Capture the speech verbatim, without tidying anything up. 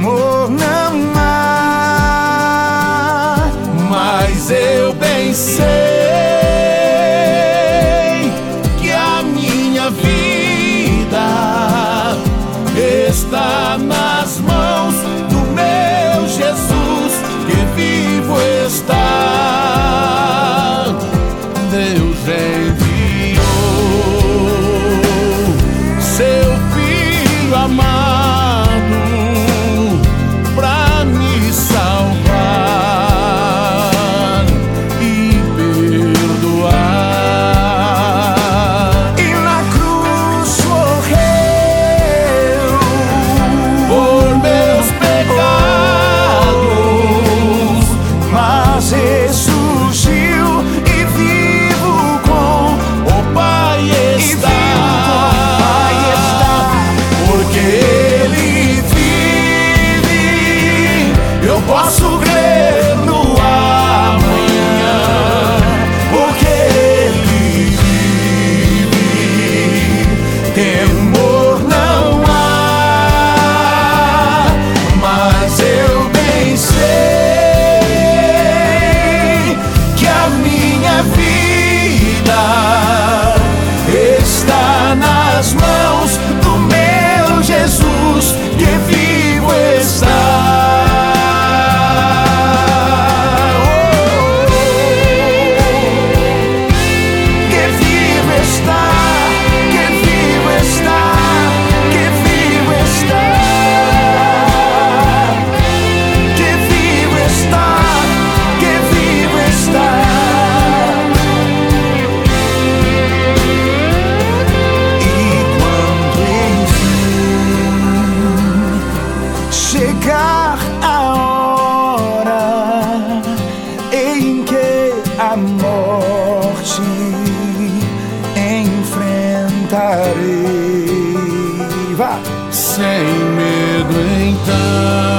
temor não há, mas eu bem sei que a minha vida está nas mãos do meu Jesus, que vivo está. Deus enviou seu Filho amado pra me salvar e perdoar. e na cruz morreu Por meus pecados, mas ressurgiu e vivo com o Pai e está. vivo com o Pai está. Porque Ele vive, eu posso crer no amanhã. Porque Ele vive, temor não há, mas eu bem sei que a minha vida está nas mãos do meu Jesus, que vivo está. Que vivo está, que vivo está, que vivo está, que vivo está, que vivo está. E quando enfim chegar a hora em que a morte enfrentarei, vá. Sem medo então